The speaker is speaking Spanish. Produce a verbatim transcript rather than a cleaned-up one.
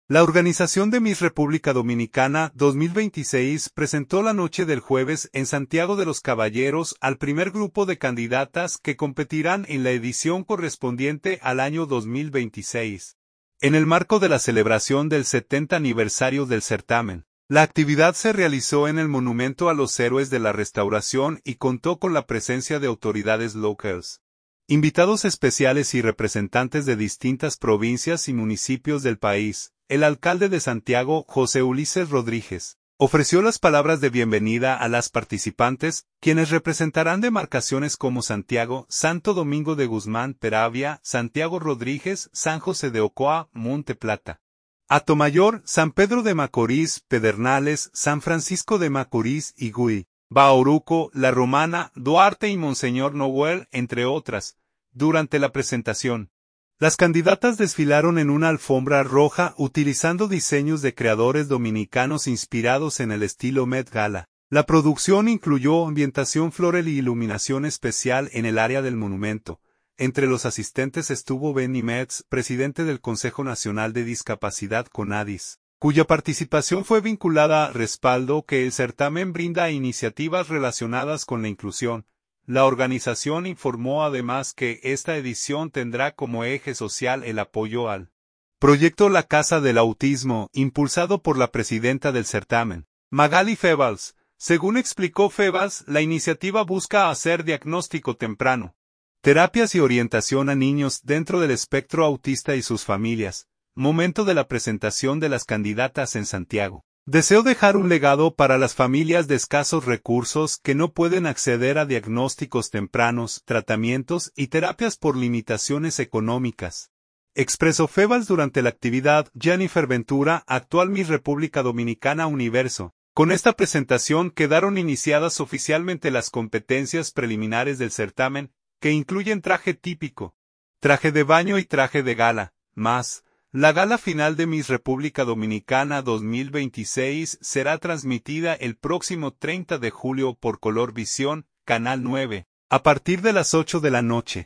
La organización de Miss República Dominicana dos mil veintiséis presentó la noche del jueves en Santiago de los Caballeros al primer grupo de candidatas que competirán en la edición correspondiente al año dos mil veintiséis. En el marco de la celebración del setenta aniversario del certamen, la actividad se realizó en el Monumento a los Héroes de la Restauración y contó con la presencia de autoridades locales, invitados especiales y representantes de distintas provincias y municipios del país. El alcalde de Santiago, José Ulises Rodríguez, ofreció las palabras de bienvenida a las participantes, quienes representarán demarcaciones como Santiago, Santo Domingo de Guzmán, Peravia, Santiago Rodríguez, San José de Ocoa, Monte Plata, Atomayor, San Pedro de Macorís, Pedernales, San Francisco de Macorís y Gui, Bauruco, La Romana, Duarte y Monseñor Noel, entre otras. Durante la presentación, las candidatas desfilaron en una alfombra roja utilizando diseños de creadores dominicanos inspirados en el estilo Met Gala. La producción incluyó ambientación floral y iluminación especial en el área del monumento. Entre los asistentes estuvo Benny Metz, presidente del Consejo Nacional de Discapacidad CONADIS, cuya participación fue vinculada a respaldo que el certamen brinda a iniciativas relacionadas con la inclusión. La organización informó además que esta edición tendrá como eje social el apoyo al proyecto La Casa del Autismo, impulsado por la presidenta del certamen, Magali Febals. Según explicó Febals, la iniciativa busca hacer diagnóstico temprano, terapias y orientación a niños dentro del espectro autista y sus familias. Momento de la presentación de las candidatas en Santiago. Deseo dejar un legado para las familias de escasos recursos que no pueden acceder a diagnósticos tempranos, tratamientos y terapias por limitaciones económicas, expresó Febals durante la actividad. Jennifer Ventura, actual Miss República Dominicana Universo. Con esta presentación quedaron iniciadas oficialmente las competencias preliminares del certamen, que incluyen traje típico, traje de baño y traje de gala, más. La gala final de Miss República Dominicana dos mil veintiséis será transmitida el próximo treinta de julio por Color Visión, Canal nueve, a partir de las ocho de la noche.